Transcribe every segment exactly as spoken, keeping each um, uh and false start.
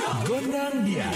Gondang dia.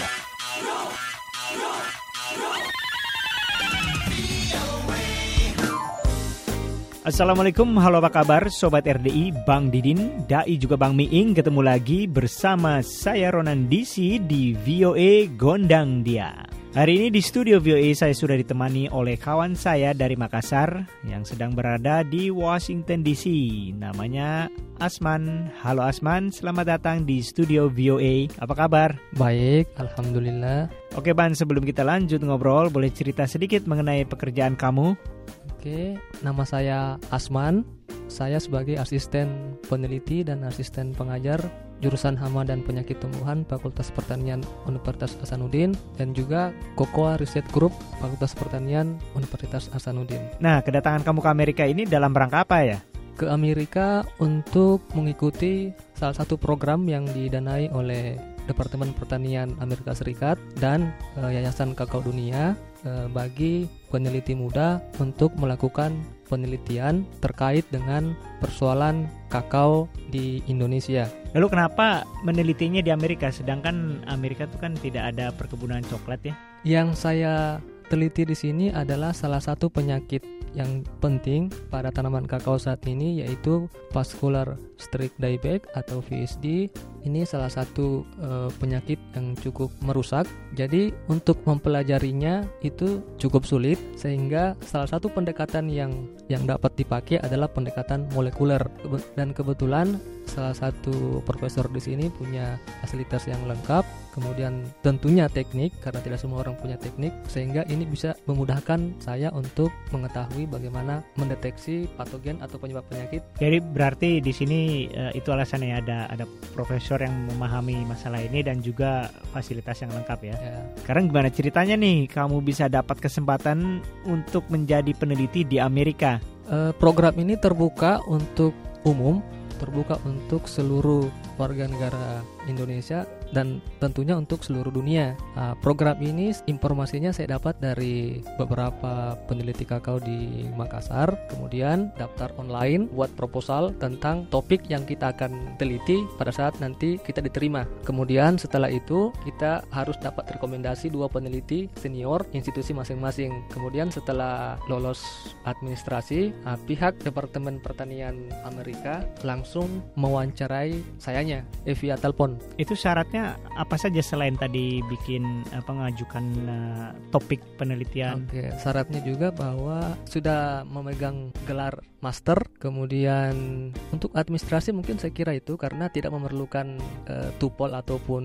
Assalamualaikum, halo apa kabar Sobat R D I, Bang Didin, Dai juga Bang Miing. Ketemu lagi bersama saya Ronan D C di V O A Gondang Dia. Hari ini di studio V O A saya sudah ditemani oleh kawan saya dari Makassar yang sedang berada di Washington D C. Namanya Asman. Halo Asman, selamat datang di studio V O A. Apa kabar? Baik, Alhamdulillah. Oke Ban, sebelum kita lanjut ngobrol, boleh cerita sedikit mengenai pekerjaan kamu? Oke, nama saya Asman. Saya sebagai asisten peneliti dan asisten pengajar jurusan Hama dan Penyakit Tumbuhan Fakultas Pertanian Universitas Hasanuddin dan juga Cocoa Research Group Fakultas Pertanian Universitas Hasanuddin. Nah, kedatangan kamu ke Amerika ini dalam rangka apa ya? Ke Amerika untuk mengikuti salah satu program yang didanai oleh Departemen Pertanian Amerika Serikat dan e, Yayasan Kakao Dunia e, bagi peneliti muda untuk melakukan penelitian terkait dengan persoalan kakao di Indonesia. Lalu kenapa menelitinya di Amerika, sedangkan Amerika itu kan tidak ada perkebunan coklat ya? Yang saya teliti di sini adalah salah satu penyakit yang penting pada tanaman kakao saat ini, yaitu vascular streak dieback atau V S D. Ini salah satu e, penyakit yang cukup merusak. Jadi untuk mempelajarinya itu cukup sulit, sehingga salah satu pendekatan yang yang dapat dipakai adalah pendekatan molekuler. Dan kebetulan salah satu profesor di sini punya fasilitas yang lengkap, kemudian tentunya teknik, karena tidak semua orang punya teknik, sehingga ini bisa memudahkan saya untuk mengetahui bagaimana mendeteksi patogen atau penyebab penyakit. Jadi berarti di sini uh, itu alasannya ada ada profesor yang memahami masalah ini dan juga fasilitas yang lengkap ya. ya. Sekarang gimana ceritanya nih kamu bisa dapat kesempatan untuk menjadi peneliti di Amerika? Uh, program ini terbuka untuk umum, terbuka untuk seluruh warga negara Indonesia dan tentunya untuk seluruh dunia. Nah, program ini informasinya saya dapat dari beberapa peneliti kakao di Makassar. Kemudian daftar online buat proposal tentang topik yang kita akan teliti pada saat nanti kita diterima. Kemudian setelah itu kita harus dapat rekomendasi dua peneliti senior institusi masing-masing. Kemudian setelah lolos administrasi, nah, pihak Departemen Pertanian Amerika langsung mewawancarai sayanya eh, via telepon. Itu syaratnya apa saja selain tadi bikin apa mengajukan uh, topik penelitian? Oke, syaratnya juga bahwa sudah memegang gelar master. Kemudian untuk administrasi mungkin saya kira itu karena tidak memerlukan uh, TOEFL ataupun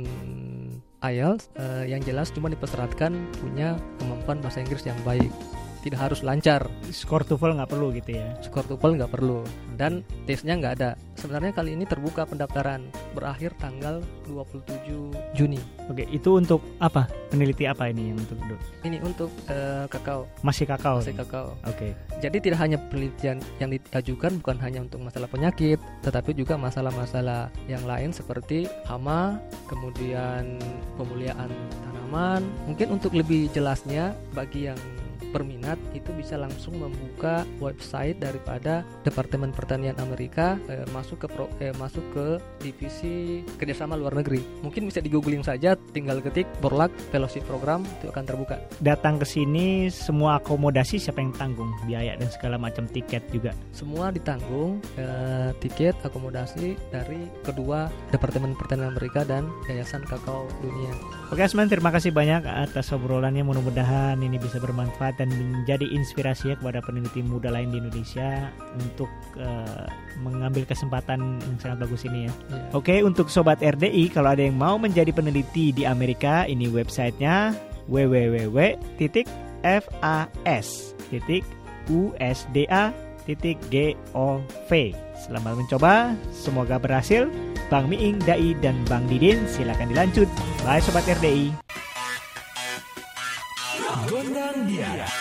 I E L T S. Uh, yang jelas cuma dipersyaratkan punya kemampuan bahasa Inggris yang baik. Tidak harus lancar. Skor TOEFL nggak perlu gitu ya? Skor TOEFL nggak perlu. Dan tesnya nggak ada. Sebenarnya kali ini terbuka pendaftaran, berakhir tanggal dua puluh tujuh Juni. Oke, itu untuk apa? Peneliti apa ini yang untuk Ini untuk uh, kakao. Masih kakao. Masih kakao. Oke. Jadi tidak hanya penelitian yang diajukan bukan hanya untuk masalah penyakit, tetapi juga masalah-masalah yang lain seperti hama, kemudian pemuliaan tanaman. Mungkin untuk lebih jelasnya bagi yang berminat itu bisa langsung membuka website daripada Departemen Pertanian Amerika, eh, masuk ke pro, eh, masuk ke divisi kerjasama luar negeri. Mungkin bisa di-googling saja, tinggal ketik Borlaug Fellowship Program, itu akan terbuka. Datang ke sini semua akomodasi siapa yang tanggung? Biaya dan segala macam, tiket juga. Semua ditanggung, eh, tiket, akomodasi dari kedua Departemen Pertanian Amerika dan Yayasan Kakao Dunia. Oke Asman, terima kasih banyak atas obrolannya. Mudah-mudahan ini bisa bermanfaat dan menjadi inspirasi ya kepada peneliti muda lain di Indonesia untuk uh, mengambil kesempatan yang sangat bagus ini ya. Yeah. Oke, untuk Sobat R D I, kalau ada yang mau menjadi peneliti di Amerika, ini websitenya w w w titik fas titik usda titik gov. Selamat mencoba, semoga berhasil. Bang Miing, Dai, dan Bang Didin, silakan dilanjut. Bye Sobat R D I. Gondang Dia.